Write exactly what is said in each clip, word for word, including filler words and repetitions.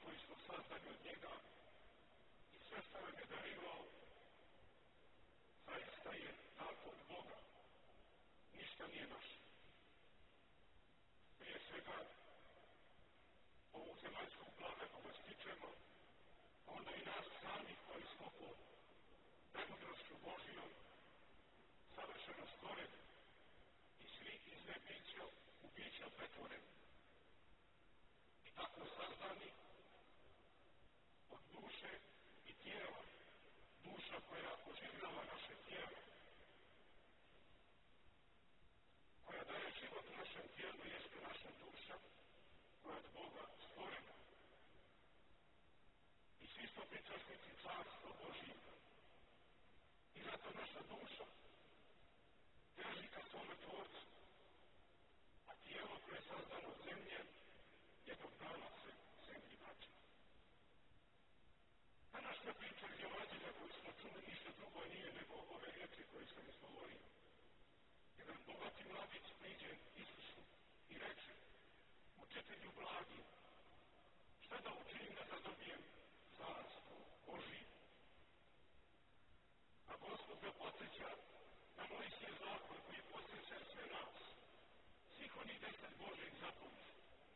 koji smo sazdani od njega i sve što nam je darivao, zaista je dato od Boga. Ništa nije naše. Prije svega, ovu zemaljsku blaga koga stičemo, onda i nas sami koji smo po premudrošću Božijom savršeno stvoreni i svi iz nebića u bića pretvoreni. I tako sazdani od duše i tijela, duša koja oživljava naše tijelo, koja daje život našem tijelu, jeste naša duša, koja je od Boga stvorena. I svi smo pričasnici Carstva Božijega. I zato naša duša teži ka svome Tvorcu, a tijelo koje je sazdano od zemlje jednog dana se zemlji vraća. Današnja priča iz Evanđelja koju smo čuli ništa drugo nije nego ove riječi koje sam izgovorio. Jedan bogati mladić priđe Isusu i reče: Učitelju blagi, šta da učinim da zadobijem Carstvo Božije? A Gospod ga podsjeća na Mojsijev zakon koji podsjeća sve nas, svih onih deset Božjih zapovesti.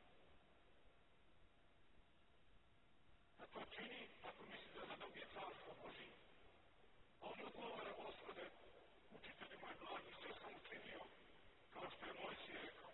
Da to čini ako misli da zadobije Carstvo Božije. A on odgovara: Gospode, učitelju moj blagi, sve sam učinio kao što je Mojsije rekao.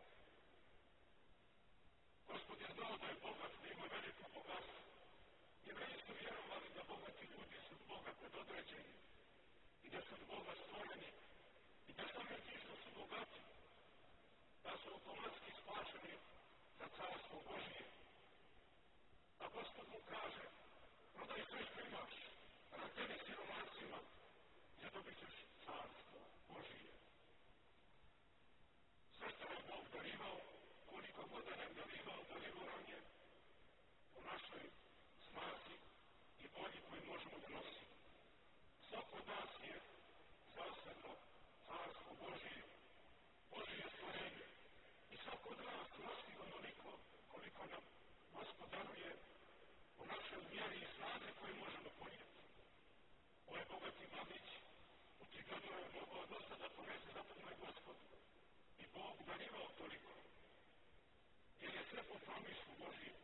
Gospod je znao da je bogat, da ima veliko bogatstvo. Jevreji su vjerovali da bogati ljudi su od Boga predodređeni i da su od Boga stvoreni i da sami ti što su bogati, da su automatski spašeni za Carstvo Božije. A Gospod mu kaže: prodaj sve što imaš, razdeli siromacima i zadobit ćeš Carstvo Božije. Sve što nam Bog darivao, koliko god da nam darivao, darivao nam je u našoj snazi i volji koju možemo da nosimo. Svako od nas je zasebno Carstvo Božije, Božije stvorenje. I svako od nas nosi onoliko koliko nam Gospod daruje u našoj vjeri i snazi koju možemo ponijeti. Ovaj bogati mladić očigledno je mogao dosta da ponese, zato mu je Gospod i Bog darivao toliko. Jer je sve po promisu Božije.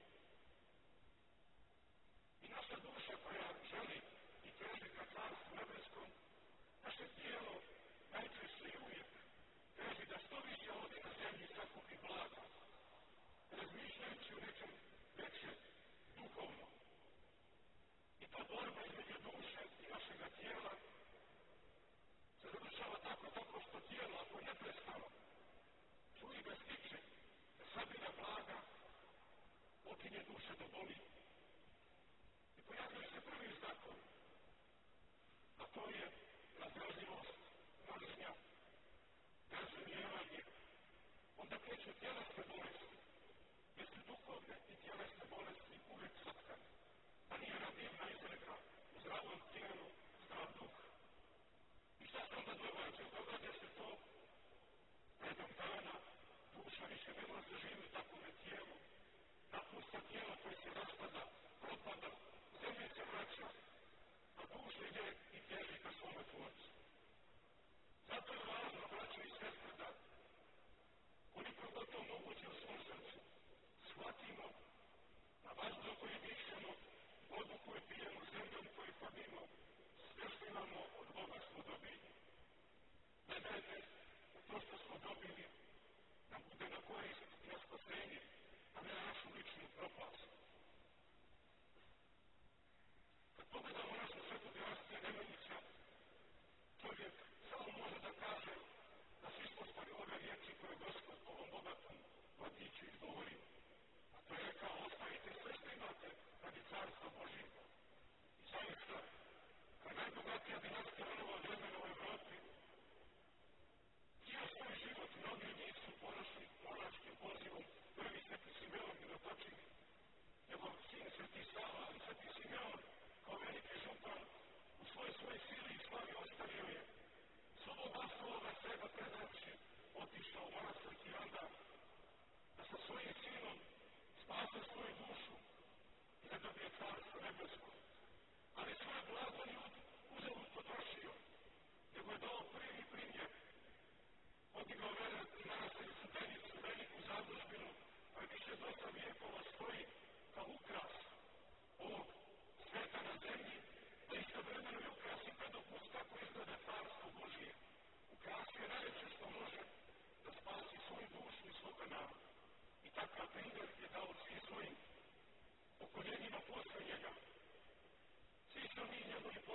I naša duša koja želi i teži ka Carstvu nebeskom, naše tijelo najčešće i uvijek teži da što više ovdje na zemlji sakupi blaga, razmišljajući o nečem većem, duhovno. I ta borba između duše i našega tijela se završava tako, tako što tijelo, ako je neprestano, čuje da stiče, da sabira blaga, počinje duša da boli. I pojavljaju se prvi zakon, a to je razdražljivost, mržnja, nerazumijevanje. Onda kreću tjelesne bolesti, jer su duhovne i tjelesne bolesti uvijek sotkane. Pa nije nam divna izreka: u zdravom tijelu, zdrav duh. I šta se onda događa? Događa se to da jednog dana duša više ne može živjeti u takvome tijelu, napusta tijelo koje se raspada, propada, zemlje se vraća, a duša ide i teži ka svome Tvorcu. Zato je važno, braćo i sestre, da koliko god to moguće u svom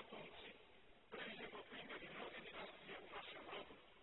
potomci pređemo primjer i mnoge dinastije u našem rodu.